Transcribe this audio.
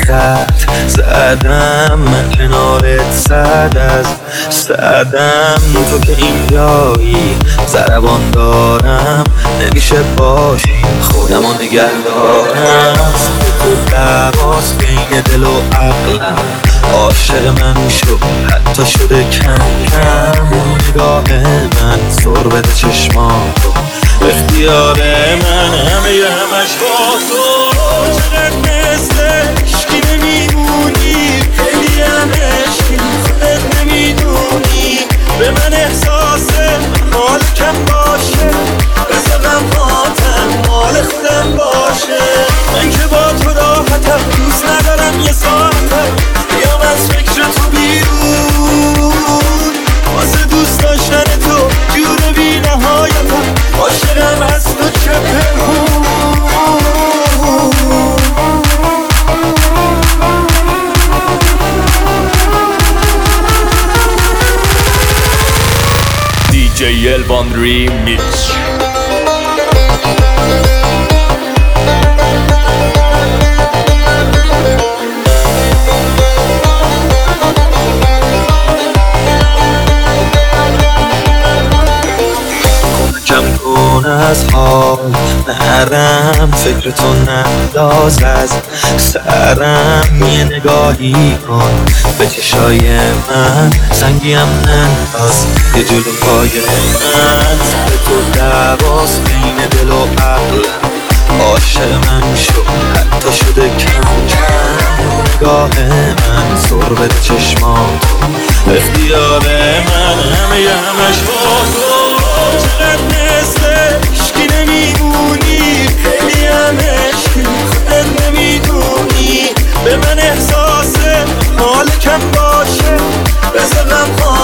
خط زدم من کنارت صد از صدم تو که اینجایی ضربان دارم نمیشه باشی خودمو نگه دارم تو دواس بین دل و عقلم عاشق من شو حتی شده کم کم نگاه من سر بده چشماتو اختیار من همش با تو چقدر مثل عشقی نمیمونی خیلی هم عشقی خودت نمیدونی به من احساس مال کم باشه بذارم فاتم مال خودم باشه من که با تو راحتم دوست ندارم یه ساعتم بیام از فکر تو بیرون واسه دوست داشتن تو جور بی نهایتم عاشقم از تو چه پنهون DJ Elvan Remix. کم کن از حال نرم فکر تو ننداز از سرم یه نگاهی کن به چشای من سنگیم ننداز یه جلو پای من سر تو دواس بین دل و عقلم عاشق من شو حتی شده کم کم نگاه من سر بده چشماتو اختیار من همش با تو چقدر مثل عشقی نمیمونی خیلی هم عشقی خودت نمیدونی به من احساس مال کم باشه بذارم